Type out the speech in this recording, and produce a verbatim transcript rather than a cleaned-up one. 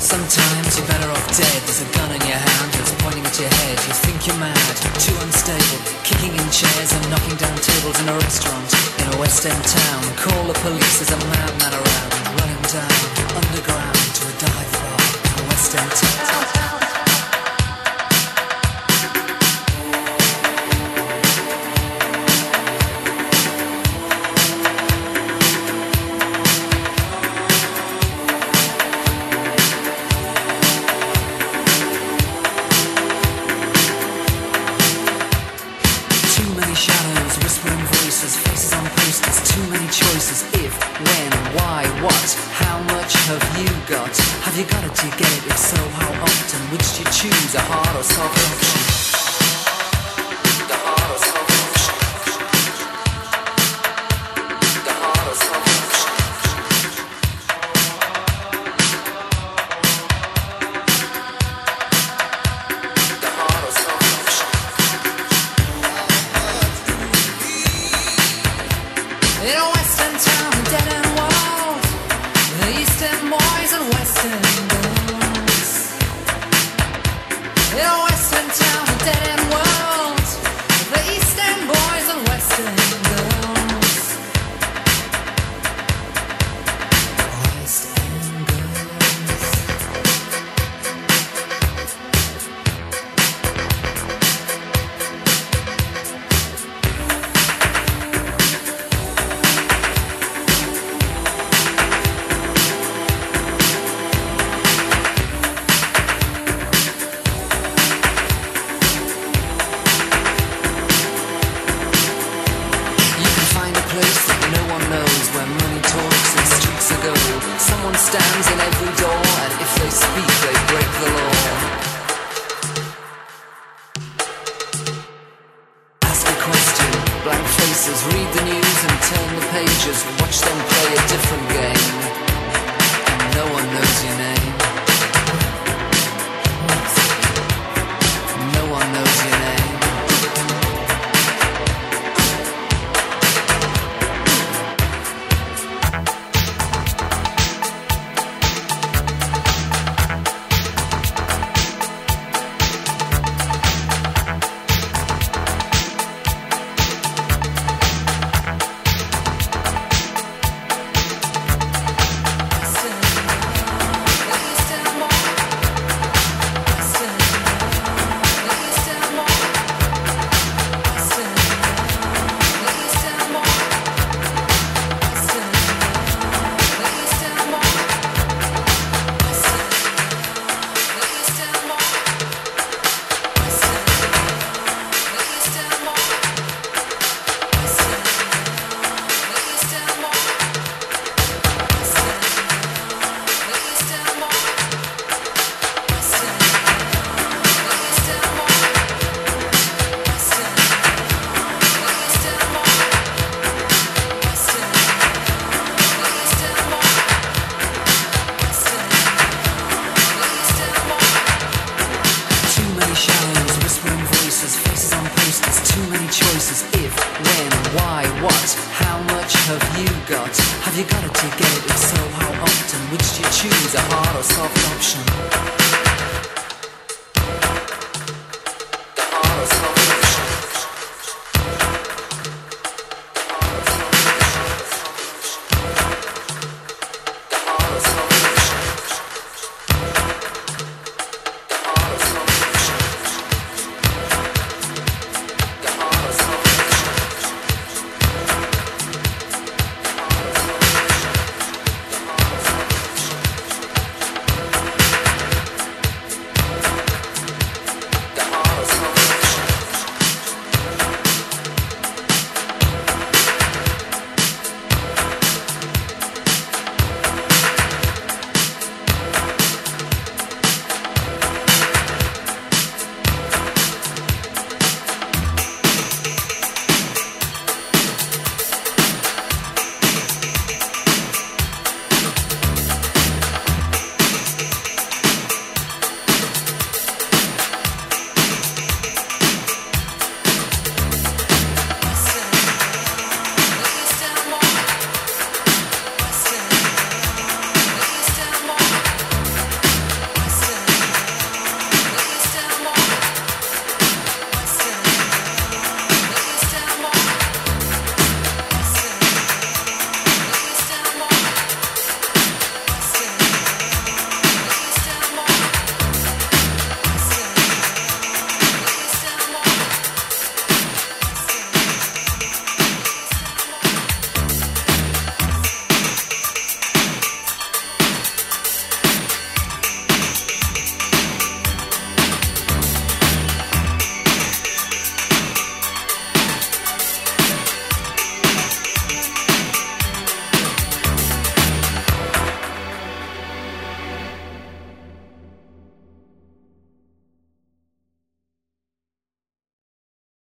Sometimes you're better off dead. There's a gun in your hand that's pointing at your head. You think you're mad, too unstable, kicking in chairs and knocking down tables in a restaurant in a West End town. Call the police, there's a madman around, running down underground to a dive bar in a West End town. Have you got it, do you get it? If so, how often? Which do you choose, a hard or soft option? The hard or soft option? The hard or soft option? The hard or soft option? In a western town, dead end walls, the eastern boys and western girls. In a western town, a dead end world, the eastern boys and western girls. West End girls. Someone stands in every door, and if they speak, they break the law. Ask a question, blank faces, read the news and turn the pages. Watch them play a different game, and no one knows your name. No one knows your name. Have you got it, do you get it? If so, how often? Which do you choose, a hard or soft option?